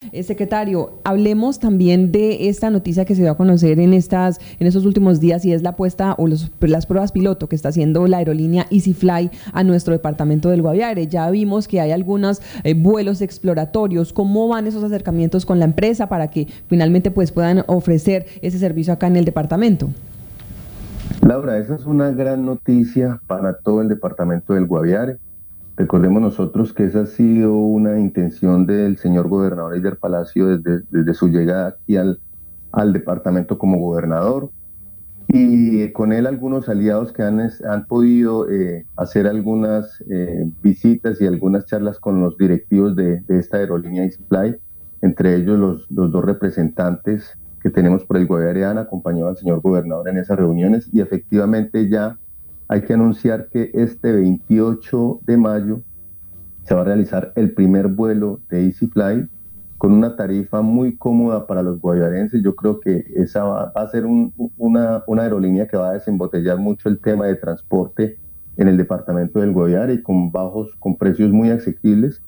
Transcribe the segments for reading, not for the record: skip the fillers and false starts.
Secretario, hablemos también de esta noticia que se dio a conocer en estos últimos días, y es la puesta o las pruebas piloto que está haciendo la aerolínea EasyFly a nuestro departamento del Guaviare. Ya vimos que hay algunos vuelos exploratorios. ¿Cómo van esos acercamientos con la empresa para que finalmente pues puedan ofrecer ese servicio acá en el departamento? Laura, esa es una gran noticia para todo el departamento del Guaviare. Recordemos nosotros que esa ha sido una intención del señor gobernador Eider Palacio desde su llegada aquí al departamento como gobernador, y con él algunos aliados que han podido hacer algunas visitas y algunas charlas con los directivos de esta aerolínea EasyFly, entre ellos los dos representantes que tenemos por el Guaviare han acompañado al señor gobernador en esas reuniones, y efectivamente ya hay que anunciar que este 28 de mayo se va a realizar el primer vuelo de EasyFly con una tarifa muy cómoda para los guaviarenses. Yo creo que esa va a ser una aerolínea que va a desembotellar mucho el tema de transporte en el departamento del Guaviare, y con precios muy asequibles.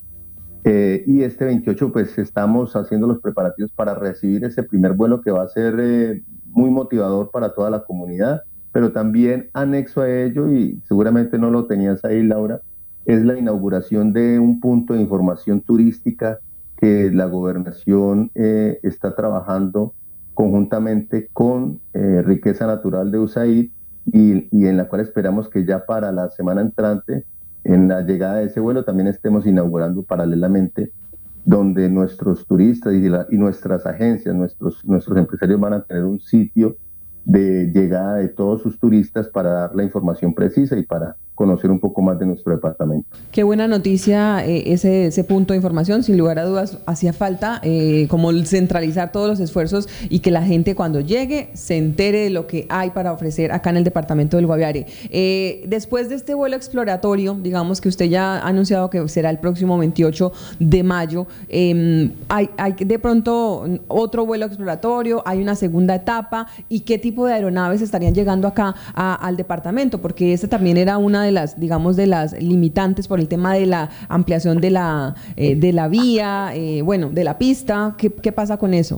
Y este 28 pues estamos haciendo los preparativos para recibir ese primer vuelo, que va a ser muy motivador para toda la comunidad, pero también anexo a ello, y seguramente no lo tenías ahí, Laura, es la inauguración de un punto de información turística que la gobernación está trabajando conjuntamente con Riqueza Natural de USAID, y en la cual esperamos que ya para la semana entrante, en la llegada de ese vuelo, también estemos inaugurando paralelamente, donde nuestros turistas y nuestras agencias, nuestros empresarios van a tener un sitio de llegada de todos sus turistas para dar la información precisa y para conocer un poco más de nuestro departamento. Qué buena noticia, ese punto de información. Sin lugar a dudas hacía falta como centralizar todos los esfuerzos y que la gente cuando llegue se entere de lo que hay para ofrecer acá en el departamento del Guaviare. Después de este vuelo exploratorio, digamos que usted ya ha anunciado que será el próximo 28 de mayo, hay de pronto otro vuelo exploratorio, hay una segunda etapa, ¿y qué tipo de aeronaves estarían llegando acá al departamento? Porque esta también era una de las, digamos, de las limitantes por el tema de la ampliación de la vía, de la pista. ¿Qué pasa con eso?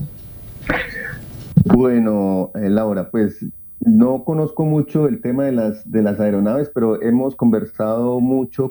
Bueno, Laura, pues no conozco mucho el tema de las aeronaves, pero hemos conversado mucho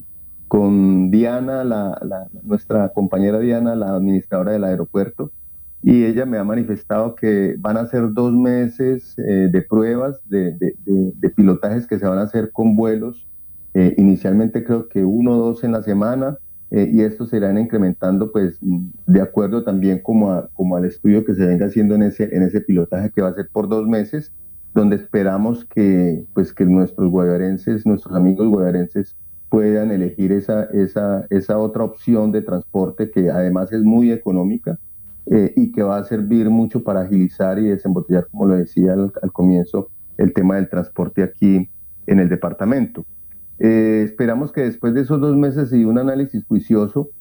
con Diana, nuestra compañera Diana, la administradora del aeropuerto, y ella me ha manifestado que van a ser 2 meses de pruebas, de pilotajes que se van a hacer con vuelos, inicialmente creo que 1 o 2 en la semana, y estos se irán incrementando pues de acuerdo también como al estudio que se venga haciendo en ese pilotaje, que va a ser por 2 meses, donde esperamos que nuestros guaviarenses, nuestros amigos guaviarenses, puedan elegir esa otra opción de transporte, que además es muy económica, y que va a servir mucho para agilizar y desembotellar, como lo decía al comienzo, el tema del transporte aquí en el departamento. Esperamos que después de esos 2 meses y un análisis juicioso,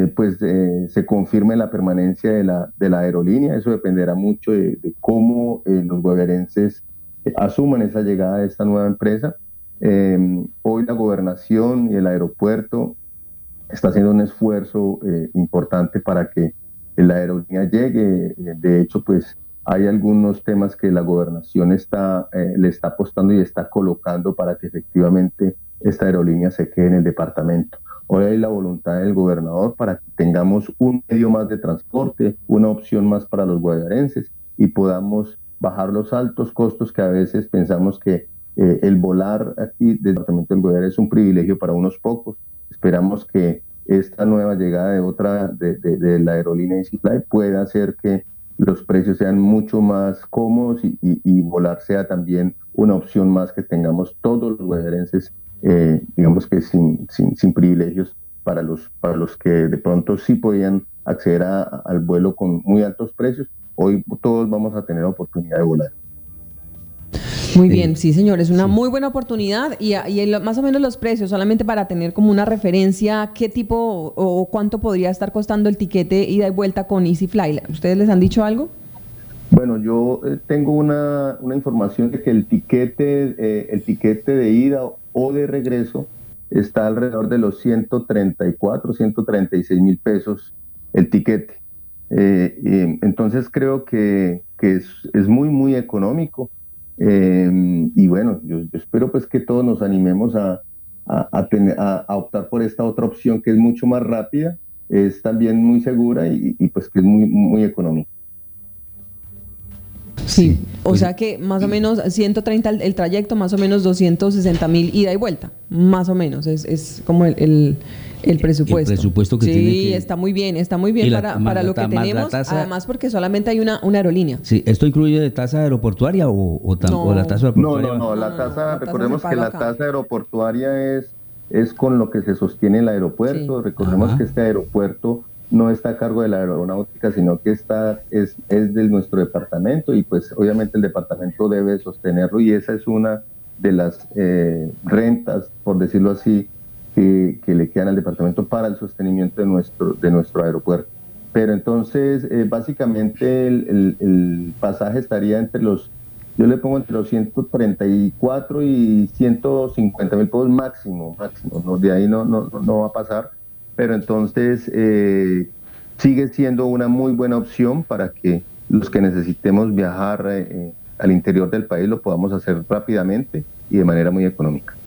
se confirme la permanencia de la aerolínea. Eso dependerá mucho de cómo los guaviarenses asuman esa llegada de esta nueva empresa. Hoy la gobernación y el aeropuerto está haciendo un esfuerzo importante para que la aerolínea llegue. De hecho, pues hay algunos temas que la gobernación le está apostando y está colocando para que efectivamente esta aerolínea se quede en el departamento. Hoy hay la voluntad del gobernador para que tengamos un medio más de transporte, una opción más para los guaviarenses, y podamos bajar los altos costos que a veces pensamos que el volar aquí del departamento del Guaviare es un privilegio para unos pocos. Esperamos que esta nueva llegada de la aerolínea EasyFly pueda hacer que los precios sean mucho más cómodos, y volar sea también una opción más que tengamos todos los guaviarenses, digamos que sin privilegios, para los que de pronto sí podían acceder al vuelo con muy altos precios. Hoy todos vamos a tener la oportunidad de volar. Muy bien, sí, señor, es una muy buena oportunidad, y más o menos los precios, solamente para tener como una referencia, ¿qué tipo o cuánto podría estar costando el tiquete ida y vuelta con EasyFly? ¿Ustedes les han dicho algo? Bueno, yo tengo una información de que el tiquete de ida o de regreso está alrededor de los 134, 136 mil pesos el tiquete. Entonces creo que es muy, muy económico. Y bueno, yo espero pues que todos nos animemos a optar por esta otra opción que es mucho más rápida, es también muy segura y pues que es muy, muy económica. Sí, Sí, o pues sea que más o menos 130 el trayecto, más o menos 260.000 ida y vuelta, más o menos, es como el el presupuesto. presupuesto que tiene Sí, que... está muy bien Y más para lo que más la tenemos, tasa... además porque solamente hay una aerolínea. Sí, ¿esto incluye de tasa aeroportuaria o la No, tasa No, aeroportuaria no, va? no, no, la no, no, tasa, la tasa se recordemos que paga la acá. tasa aeroportuaria es con lo que se sostiene el Sí. aeropuerto. Recordemos Ajá. que este aeropuerto no está a cargo de la aeronáutica, sino que es de nuestro departamento y pues obviamente el departamento debe sostenerlo y esa es una de las rentas, por decirlo así, que le quedan al departamento para el sostenimiento de nuestro aeropuerto. Pero entonces, básicamente el pasaje estaría yo le pongo entre los 134 y 150.000 pesos máximo, máximo, ¿no? De ahí no va a pasar, pero entonces sigue siendo una muy buena opción para que los que necesitemos viajar al interior del país lo podamos hacer rápidamente y de manera muy económica.